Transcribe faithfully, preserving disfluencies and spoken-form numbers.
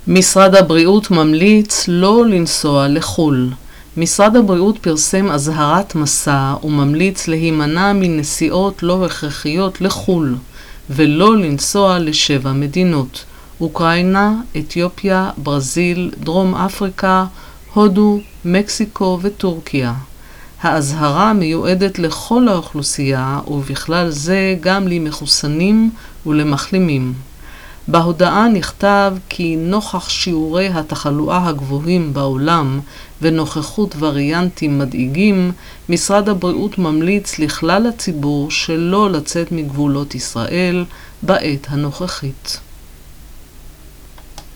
משרד הבריאות ממליץ לא לנסוע לחו"ל. משרד הבריאות פרסם אזהרת מסע וממליץ להימנע מנסיעות לא הכרחיות לחו"ל ולא לנסוע לשבע מדינות: אוקראינה, אתיופיה, ברזיל, דרום אפריקה, הודו, מקסיקו וטורקיה. האזהרה מיועדת לכל האוכלוסייה ובכלל זה גם למחוסנים ולמחלימים. בהודעה נכתב כי נוכח שיעורי התחלואה הגבוהים בעולם ונוכחות וריאנטים מדאיגים, משרד הבריאות ממליץ לכלל הציבור שלא לצאת מגבולות ישראל בעת הנוכחית.